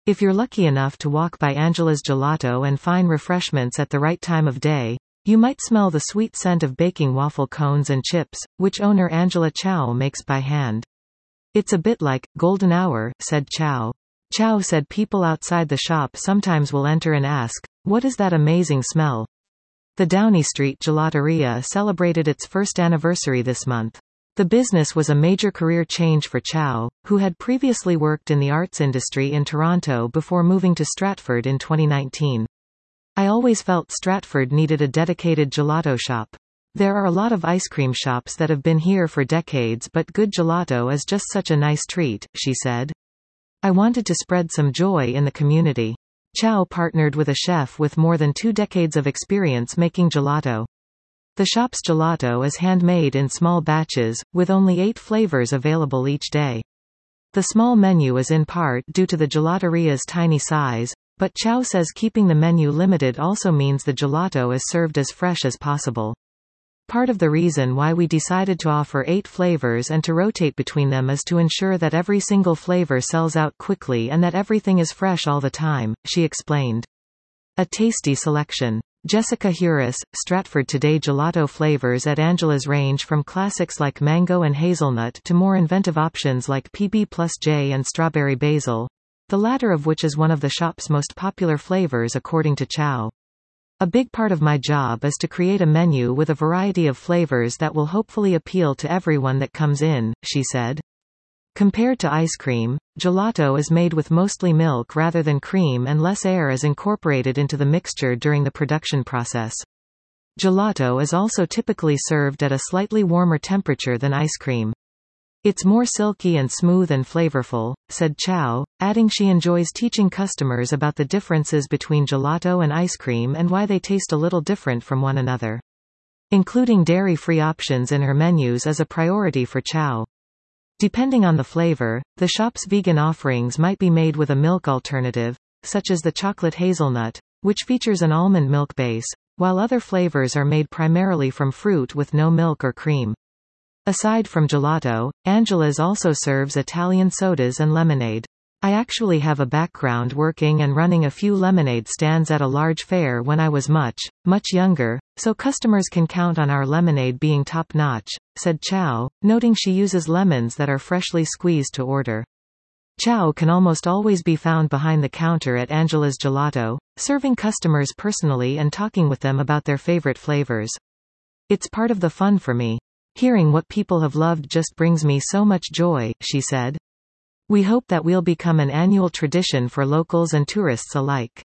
If you're lucky enough to walk by Angela's Gelato and find refreshments at the right time of day, you might smell the sweet scent of baking waffle cones and chips, which owner Angela Chow makes by hand. It's a bit like golden hour, said Chow. Chow said people outside the shop sometimes will enter and ask, "What is that amazing smell?" The Downey Street Gelateria celebrated its first anniversary this month. The business was a major career change for Chow, who had previously worked in the arts industry in Toronto before moving to Stratford in 2019. "I always felt Stratford needed a dedicated gelato shop. There are a lot of ice cream shops that have been here for decades, but good gelato is just such a nice treat," she said. "I wanted to spread some joy in the community." Chow partnered with a chef with more than 2 decades of experience making gelato. The shop's gelato is handmade in small batches, with only 8 flavors available each day. The small menu is in part due to the gelateria's tiny size, but Chow says keeping the menu limited also means the gelato is served as fresh as possible. "Part of the reason why we decided to offer 8 flavors and to rotate between them is to ensure that every single flavor sells out quickly and that everything is fresh all the time," she explained. A tasty selection. Jessica Huris, Stratford Today gelato flavors at Angela's range from classics like mango and hazelnut to more inventive options like PB+J and strawberry basil, the latter of which is one of the shop's most popular flavors according to Chow. "A big part of my job is to create a menu with a variety of flavors that will hopefully appeal to everyone that comes in," she said. Compared to ice cream, gelato is made with mostly milk rather than cream and less air is incorporated into the mixture during the production process. Gelato is also typically served at a slightly warmer temperature than ice cream. "It's more silky and smooth and flavorful," said Chow, adding she enjoys teaching customers about the differences between gelato and ice cream and why they taste a little different from one another. Including dairy-free options in her menus is a priority for Chow. Depending on the flavor, the shop's vegan offerings might be made with a milk alternative, such as the chocolate hazelnut, which features an almond milk base, while other flavors are made primarily from fruit with no milk or cream. Aside from gelato, Angela's also serves Italian sodas and lemonade. "I actually have a background working and running a few lemonade stands at a large fair when I was much younger, so customers can count on our lemonade being top-notch," said Chow, noting she uses lemons that are freshly squeezed to order. Chow can almost always be found behind the counter at Angela's Gelato, serving customers personally and talking with them about their favorite flavors. "It's part of the fun for me. Hearing what people have loved just brings me so much joy," she said. "We hope that we'll become an annual tradition for locals and tourists alike."